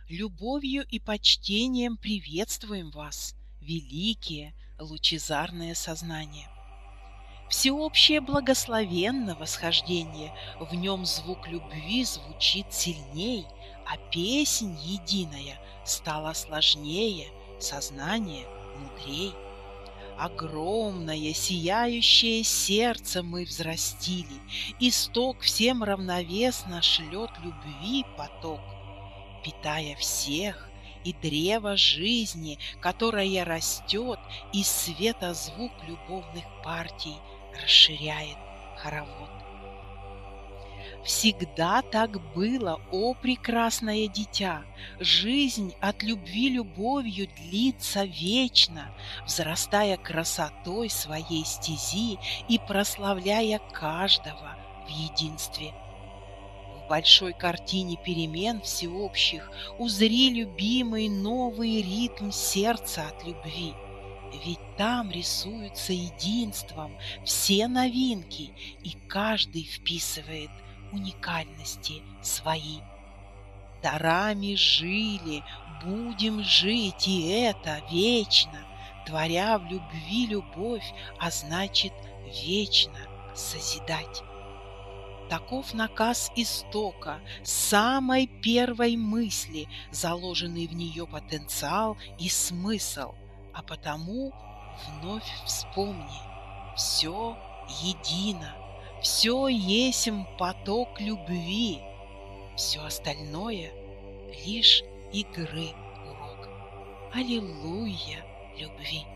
Любовью и почтением приветствуем вас, великие, лучезарное сознание. Всеобщее благословенно восхождение, в нем звук любви звучит сильней, а песнь единая стала сложнее, сознание мудрей. Огромное сияющее сердце мы взрастили, исток всем равновесно шлет любви поток, питая всех, и древо жизни, которое растет, из света звук любовных партий расширяет хоровод. Всегда так было, о прекрасное дитя! Жизнь от любви любовью длится вечно, взрастая красотой своей стези и прославляя каждого в единстве. В большой картине перемен всеобщих узри, любимый, новый ритм сердца от любви. Ведь там рисуются единством все новинки, и каждый вписывает уникальности свои. Дарами жили, будем жить, и это вечно, творя в любви любовь, а значит вечно созидать. Таков наказ истока, самой первой мысли, заложенный в нее потенциал и смысл, а потому вновь вспомни: все едино, все есмь поток любви, все остальное лишь игры урок. Аллилуйя любви!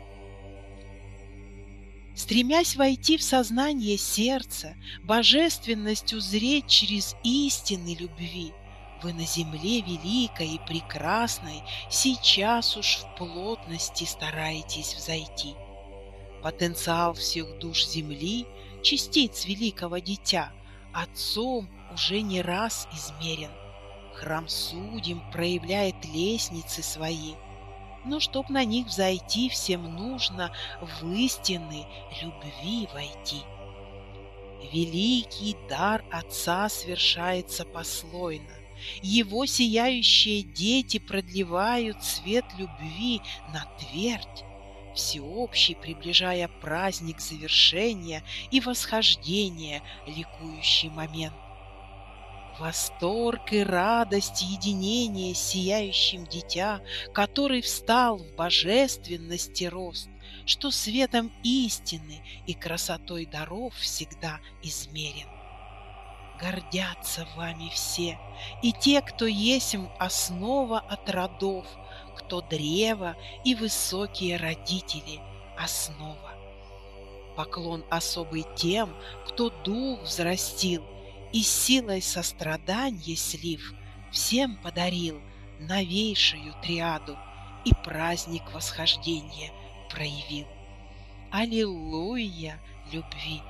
Стремясь войти в сознание сердца, божественность узреть через истины любви, вы на земле великой и прекрасной сейчас уж в плотности стараетесь взойти. Потенциал всех душ земли, частиц великого дитя, Отцом уже не раз измерен. Храм судим проявляет лестницы свои, но чтоб на них взойти, всем нужно в истины любви войти. Великий дар Отца свершается послойно. Его сияющие дети продлевают свет любви на твердь, всеобщий, приближая праздник завершения и восхождения, ликующий момент. Восторг и радость единения с сияющим дитя, который встал в божественности рост, что светом истины и красотой даров всегда измерен. Гордятся вами все, и те, кто есмь основа от родов, кто древо и высокие родители основа. Поклон особый тем, кто дух взрастил, и силой сострадания слив, всем подарил новейшую триаду и праздник восхождения проявил. Аллилуйя любви!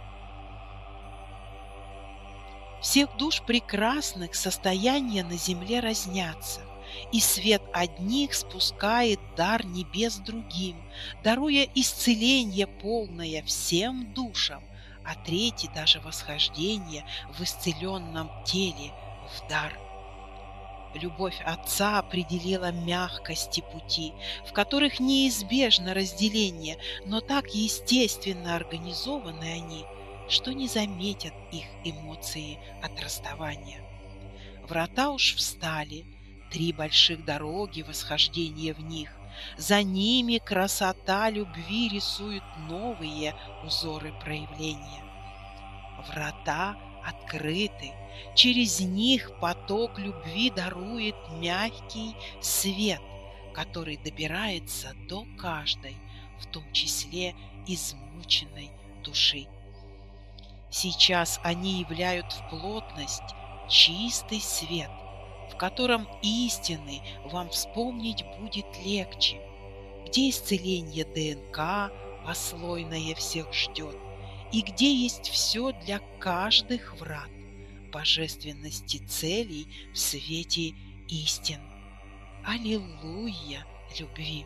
Всех душ прекрасных состояния на земле разнятся, и свет одних спускает дар небес другим, даруя исцеление полное всем душам, а третий даже восхождение в исцеленном теле в дар. Любовь Отца определила мягкости пути, в которых неизбежно разделение, но так естественно организованы они, что не заметят их эмоции от расставания. Врата уж встали, 3 больших дороги восхождения в них. За ними красота любви рисует новые узоры проявления. Врата открыты, через них поток любви дарует мягкий свет, который добирается до каждой, в том числе измученной души. Сейчас они являют в плотность чистый свет, в котором истины вам вспомнить будет легче, где исцеление ДНК послойное всех ждет, и где есть все для каждых врат божественности целей в свете истин. Аллилуйя любви!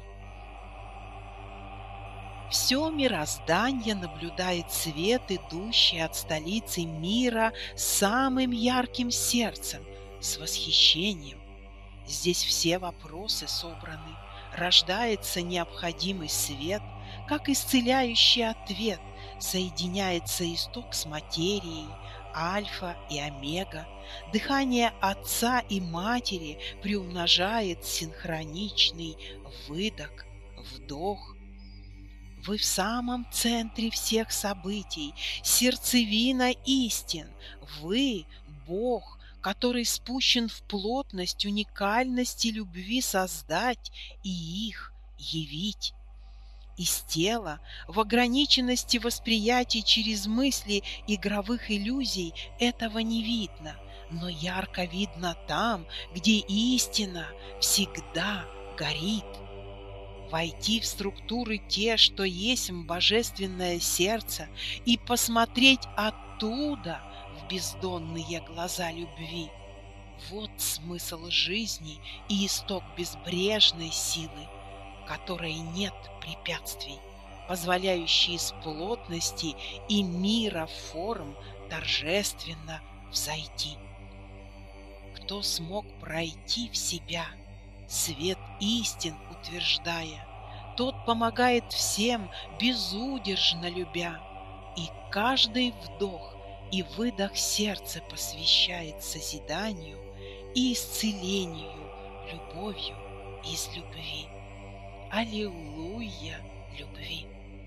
Все мироздание наблюдает свет, идущий от столицы мира самым ярким сердцем, с восхищением. Здесь все вопросы собраны, рождается необходимый свет, как исцеляющий ответ, соединяется исток с материей, альфа и омега, дыхание отца и матери приумножает синхроничный выдох, вдох. Вы в самом центре всех событий, сердцевина истин. Вы — Бог, который спущен в плотность уникальности любви создать и их явить. Из тела, в ограниченности восприятий через мысли игровых иллюзий этого не видно, но ярко видно там, где истина всегда горит. Войти в структуры те, что есть божественное сердце, и посмотреть оттуда в бездонные глаза любви. Вот смысл жизни и исток безбрежной силы, которой нет препятствий, позволяющей из плотности и мира форм торжественно взойти. Кто смог пройти в себя, свет истин утверждая, тот помогает всем, безудержно любя, и каждый вдох и выдох сердца посвящает созиданию и исцелению любовью из любви. Аллилуйя любви!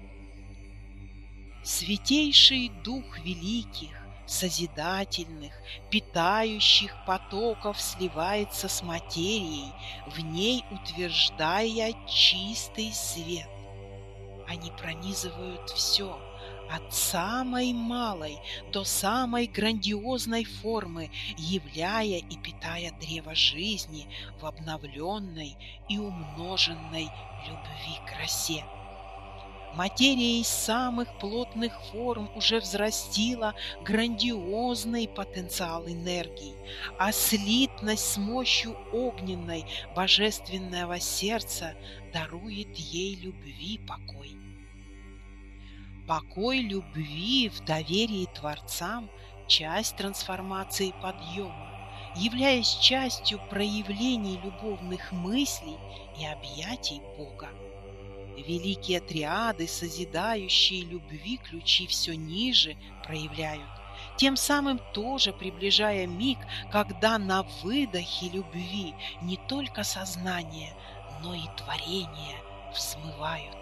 Святейший Дух великих, созидательных, питающих потоков сливается с материей, в ней утверждая чистый свет. Они пронизывают все, от самой малой до самой грандиозной формы, являя и питая древо жизни в обновленной и умноженной любви красе. Материя из самых плотных форм уже взрастила грандиозный потенциал энергии, а слитность с мощью огненной божественного сердца дарует ей любви покой. Покой любви в доверии Творцам – часть трансформации подъема, являясь частью проявлений любовных мыслей и объятий Бога. Великие триады, созидающие любви, ключи все ниже проявляют, тем самым тоже приближая миг, когда на выдохе любви не только сознание, но и творение взмывают.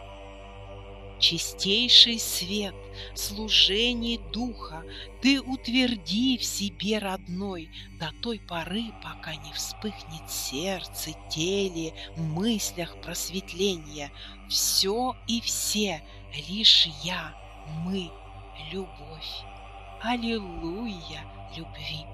Чистейший свет, служение Духа ты утверди в себе, родной, до той поры, пока не вспыхнет сердце, теле, мыслях просветления. Все и все, лишь я, мы, любовь. Аллилуйя любви!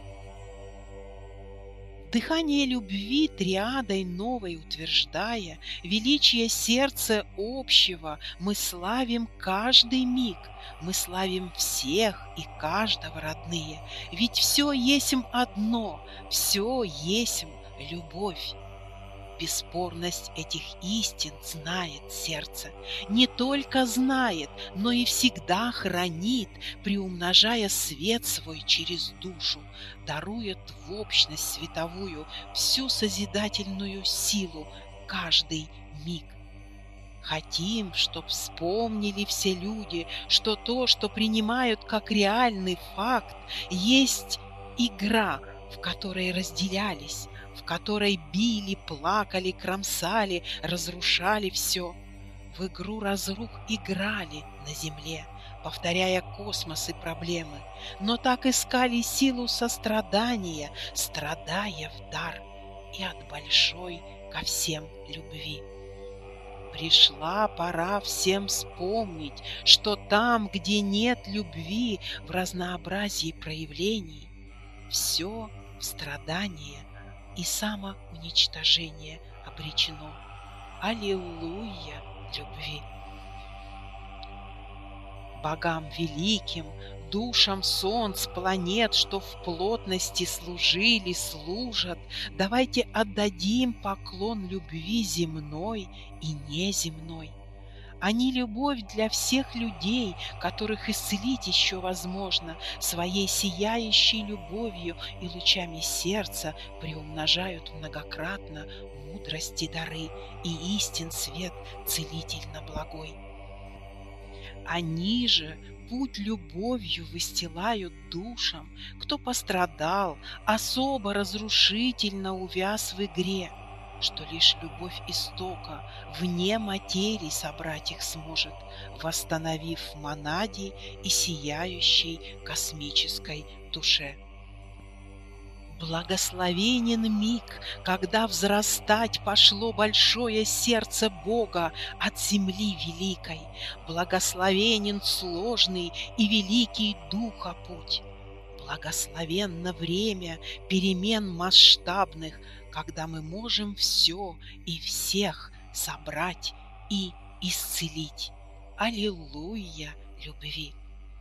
Дыхание любви триадой новой утверждая, величие сердца общего, мы славим каждый миг, мы славим всех и каждого, родные, ведь все есмь одно, все есмь любовь. Бесспорность этих истин знает сердце, не только знает, но и всегда хранит, приумножая свет свой через душу, дарует в общность световую всю созидательную силу каждый миг. Хотим, чтоб вспомнили все люди, что то, что принимают как реальный факт, есть игра, в которой разделялись, в которой били, плакали, кромсали, разрушали все. В игру разрух играли на земле, повторяя космос и проблемы, но так искали силу сострадания, страдая в дар и от большой ко всем любви. Пришла пора всем вспомнить, что там, где нет любви в разнообразии проявлений, все в страдание и самоуничтожение обречено. Аллилуйя любви! Богам великим, душам солнц, планет, что в плотности служили, служат, давайте отдадим поклон любви земной и неземной. Они любовь для всех людей, которых исцелить еще возможно, своей сияющей любовью и лучами сердца приумножают многократно мудрости дары и истин свет целительно благой. Они же путь любовью выстилают душам, кто пострадал, особо разрушительно увяз в игре, что лишь любовь истока вне материи собрать их сможет, восстановив в монаде и сияющей космической душе. Благословенен миг, когда взрастать пошло большое сердце Бога от земли великой. Благословенен сложный и великий Духа путь. Благословенно время перемен масштабных, когда мы можем все и всех собрать и исцелить. Аллилуйя любви!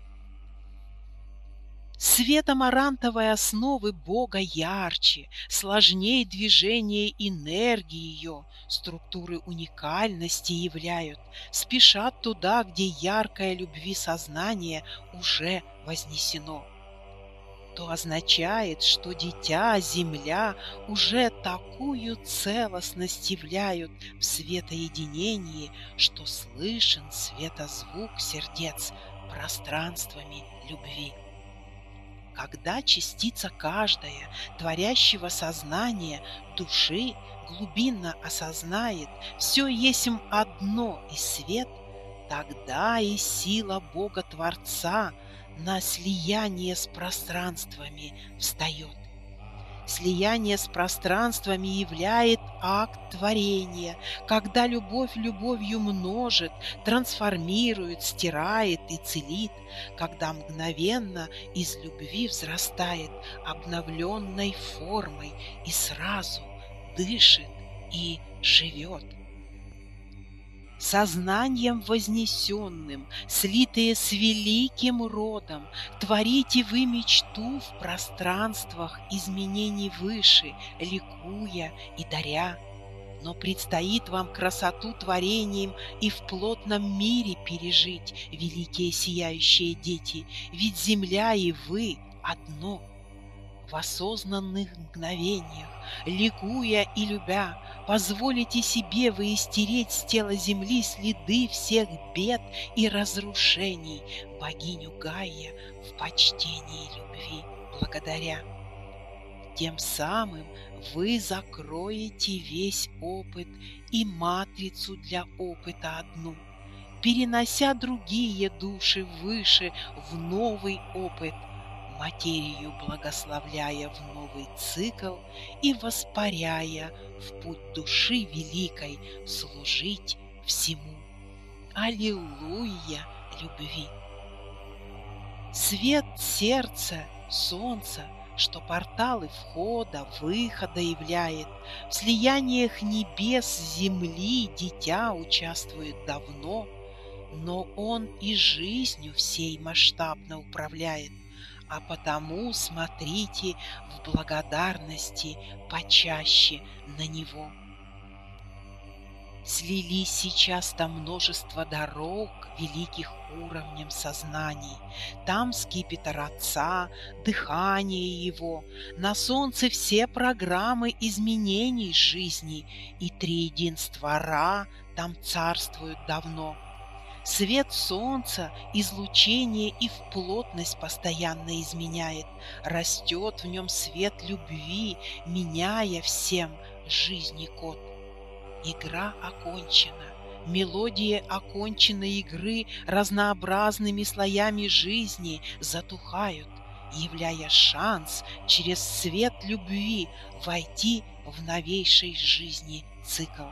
Свет амарантовой основы Бога ярче, сложнее движение энергии ее, структуры уникальности являют, спешат туда, где яркое любви сознание уже вознесено. То означает, что дитя, земля уже такую целостность являют в светоединении, что слышен светозвук сердец пространствами любви. Когда частица каждая творящего сознания души глубинно осознает все есмь одно и свет, тогда и сила Бога-Творца на слияние с пространствами встает. Слияние с пространствами являет акт творения, когда любовь любовью множит, трансформирует, стирает и целит, когда мгновенно из любви взрастает обновленной формой и сразу дышит и живет. Сознанием вознесенным, слитые с великим родом, творите вы мечту в пространствах изменений выше, ликуя и даря. Но предстоит вам красоту творением и в плотном мире пережить, великие сияющие дети, ведь земля и вы одно. В осознанных мгновениях, ликуя и любя, позволите себе вы истереть с тела земли следы всех бед и разрушений, богиню Гайя в почтении любви благодаря. Тем самым вы закроете весь опыт и матрицу для опыта одну, перенося другие души выше в новый опыт, материю благословляя в новый цикл и воспаряя в путь души великой служить всему. Аллилуйя любви! Свет сердца, солнца, что порталы входа, выхода являет, в слияниях небес с земли дитя участвует давно, но он и жизнью всей масштабно управляет. А потому смотрите в благодарности почаще на него. Слились сейчас там множество дорог великих уровнем сознаний. Там скипетр Отца, дыхание Его, на солнце все программы изменений жизни, и триединство Ра там царствуют давно. Свет солнца излучение и в плотность постоянно изменяет, растет в нем свет любви, меняя всем жизни код. Игра окончена, мелодия оконченной игры разнообразными слоями жизни затухают, являя шанс через свет любви войти в новейшей жизни цикл.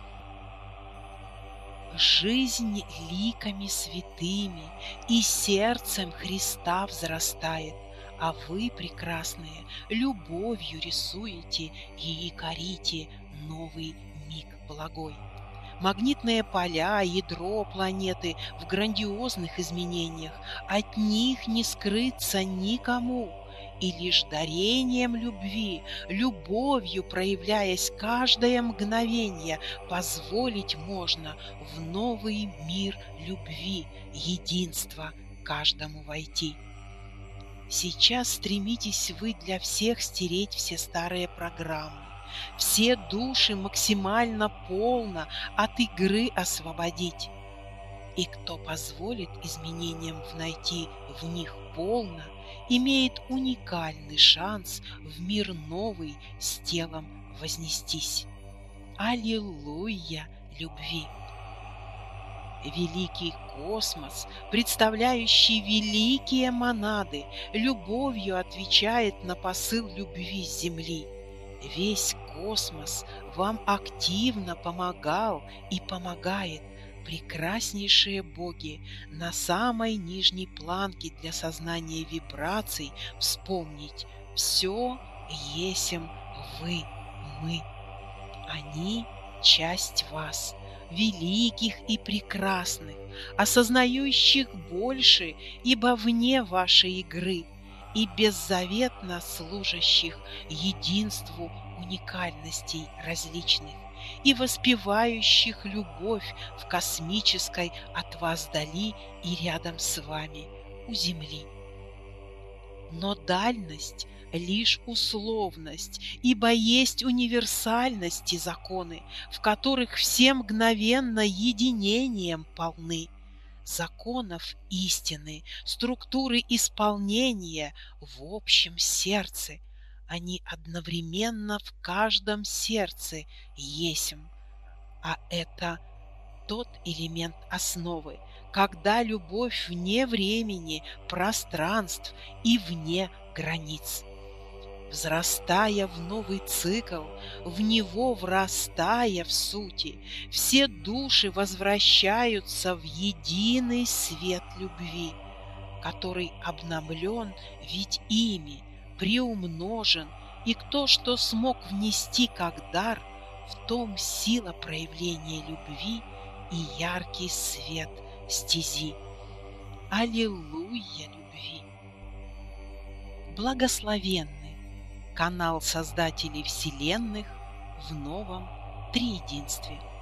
Жизнь ликами святыми и сердцем Христа взрастает, а вы, прекрасные, любовью рисуете и якорите новый миг благой. Магнитные поля, ядро планеты в грандиозных изменениях, от них не скрыться никому. и лишь дарением любви, любовью проявляясь каждое мгновенье, позволить можно в новый мир любви, единства каждому войти. Сейчас стремитесь вы для всех стереть все старые программы, все души максимально полно от игры освободить. И кто позволит изменениям найти в них полно, имеет уникальный шанс в мир новый с телом вознестись. Аллилуйя любви! Великий космос, представляющий великие монады, любовью отвечает на посыл любви с Земли. Весь космос вам активно помогал и помогает, прекраснейшие боги, на самой нижней планке для сознания вибраций вспомнить: все есем вы, мы. Они — часть вас, великих и прекрасных, осознающих больше, ибо вне вашей игры, и беззаветно служащих единству уникальностей различных, и воспевающих любовь в космической от вас дали и рядом с вами у Земли. Но дальность — лишь условность, ибо есть универсальности законы, в которых все мгновенно единением полны. Законов истины, структуры исполнения в общем сердце, они одновременно в каждом сердце есмь, а это тот элемент основы, когда любовь вне времени, пространств и вне границ. Взрастая в новый цикл, в него врастая в сути, все души возвращаются в единый свет любви, который обновлен ведь ими, приумножен, и кто что смог внести как дар, в том сила проявления любви и яркий свет стези. Аллилуйя любви! Благословенный канал Создателей Вселенных в новом триединстве.